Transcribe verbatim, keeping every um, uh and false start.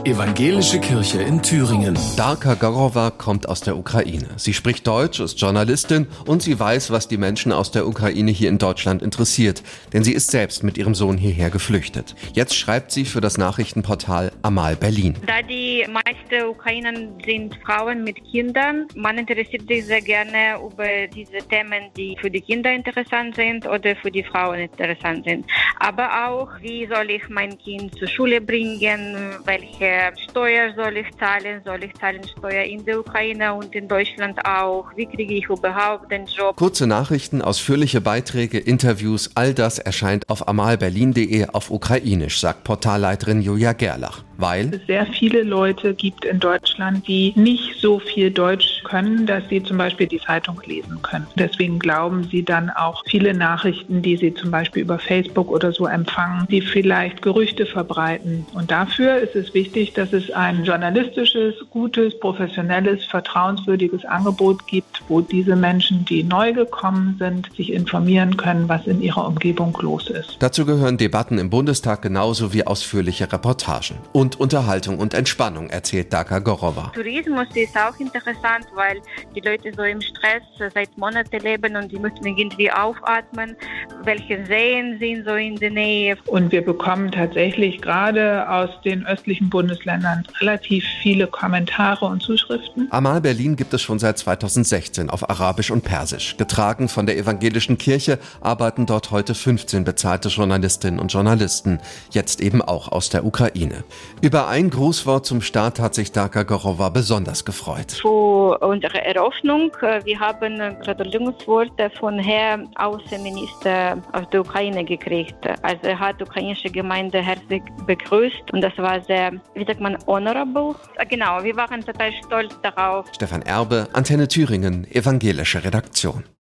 Evangelische Kirche in Thüringen. Darka Gorowa kommt aus der Ukraine. Sie spricht Deutsch, ist Journalistin und sie weiß, was die Menschen aus der Ukraine hier in Deutschland interessiert. Denn sie ist selbst mit ihrem Sohn hierher geflüchtet. Jetzt schreibt sie für das Nachrichtenportal Amal Berlin. Da die meisten Ukrainer sind Frauen mit Kindern, man interessiert sich sehr gerne über diese Themen, die für die Kinder interessant sind oder für die Frauen interessant sind. Aber auch, wie soll ich mein Kind zur Schule bringen, welche Steuer soll ich zahlen, soll ich zahlen Steuer in der Ukraine und in Deutschland auch, wie kriege ich überhaupt den Job. Kurze Nachrichten, ausführliche Beiträge, Interviews, all das erscheint auf amalberlin punkt de auf Ukrainisch, sagt Portalleiterin Julia Gerlach. Weil es sehr viele Leute gibt in Deutschland, die nicht so viel Deutsch können, dass sie zum Beispiel die Zeitung lesen können. Deswegen glauben sie dann auch viele Nachrichten, die sie zum Beispiel über Facebook oder so empfangen, die vielleicht Gerüchte verbreiten. Und dafür ist es wichtig, dass es ein journalistisches, gutes, professionelles, vertrauenswürdiges Angebot gibt, wo diese Menschen, die neu gekommen sind, sich informieren können, was in ihrer Umgebung los ist. Dazu gehören Debatten im Bundestag genauso wie ausführliche Reportagen. Und Unterhaltung und Entspannung, erzählt Darka Gorowa. Tourismus ist auch interessant, weil die Leute so im Stress seit Monaten leben und die müssen irgendwie aufatmen. Welche Seen sind so in der Nähe? Und wir bekommen tatsächlich gerade aus den östlichen Bundesländern relativ viele Kommentare und Zuschriften. Amal Berlin gibt es schon seit zweitausendsechzehn auf Arabisch und Persisch. Getragen von der evangelischen Kirche arbeiten dort heute fünfzehn bezahlte Journalistinnen und Journalisten, jetzt eben auch aus der Ukraine. Über ein Grußwort zum Start hat sich Darka Gorowa besonders gefreut. Für unsere Eröffnung, wir haben Gratulationsworte von Herrn Außenminister aus der Ukraine gekriegt. Also er hat die ukrainische Gemeinde herzlich begrüßt und das war sehr, wie sagt man, honorable. Genau, wir waren total stolz darauf. Stefan Erbe, Antenne Thüringen, evangelische Redaktion.